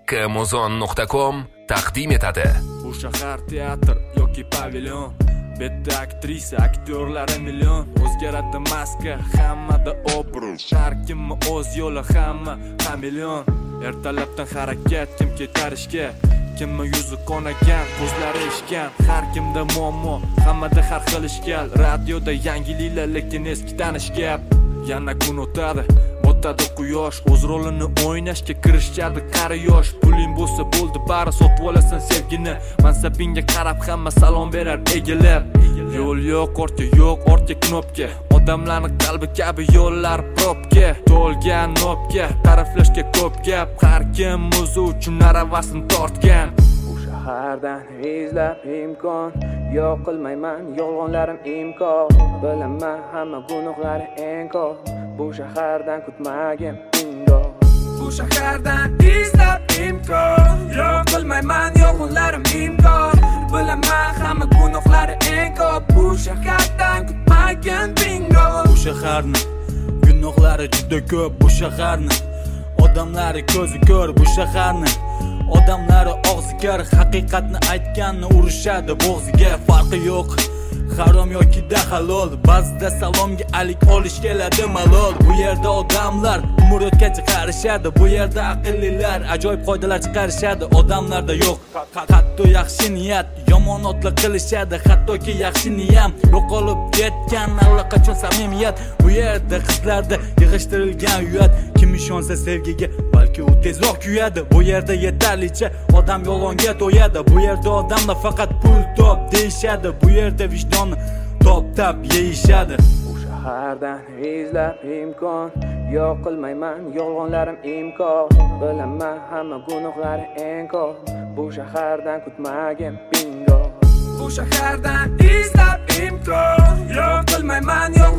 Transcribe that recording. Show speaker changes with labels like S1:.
S1: kmuzon.com taqdim etadi.
S2: Bu shahar teatr yoki pavilyon, bitta aktrisa, aktyorlari million. O'zgaradi maska, hammada obraz, har kimni o'z yo'li, hamma kameleon. Ertalabdan harakat, kim ketar ishga, kimni yuzi qonagan, ko'zlari ishgan. Har kimda muammo, hammada har xil ishkal. Radioda yangiliklar, lekin eski tanish gap. Yana kun o'tadi, botadi quyosh, o'z rolini o'ynashga kirishadi qari yosh. Puling bo'lsa bo'ldi, bari sotib olasan sevgini. Mansabingga qarab hamma salom berar egilib. Yo'l yo'q, ortga yo'q, ortga knopka. Odamlarning qalbi kabi yo'llar probka. To'lgan nopga, ta'riflashga ko'p gap. Har kim o'zi uchun aravasini tortgan. Bu shahardan izlab imkon yo'q qilmayman, yolg'onlarim imkon. Bilaman hamma gunohlari eng ko'p. Bu shahardan kutmagin bingo. Bu shahardan izlab imkon yo'q qilmayman, yolg'onlarim imkon. Bilaman hamma gunohlari eng ko'p. Bu shahardan kutmagin bingo.
S3: Bu shaharni gunohlari juda ko'p. Bu shaharni odamlari ko'zi ko'r. Bu shaharni odamlari og'zi kar. Haqiqatni aytganni urishadi bo'g'ziga. Farqi yo'q, harom yoki da halol. Ba'zida salomga alik olish keladi malol. Bu yerda odamlar umr o'tgancha qarishadi. Bu yerda aqllilar ajoyib qoidalar chiqarishadi. Odamlarda yo'q hatto yaxshi niyat, yomon otliq qilishadi. Hattoki yaxshi niyam yo'qolib ketgan allaqachon samimiyat. Bu yerda qizlarda yig'ishtirilgan uyat. Kim ishonsa sevgiga, balki u tezroq kuyadi. Bu yerda yetarlicha odam yolg'onga to'yadi. Bu yerda odamlar faqat pul top deyishadi. Bu yerda vijdonni top-tap yeyishadi.
S2: Bu shahardan izlab imkon yo'q qilmayman, yolg'onlarim imkon. Bilaman hamma gunohlari eng ko'p. Bu shahardan kutmagin bingo. Bu shahardan izlab imkon yo'q qilmayman,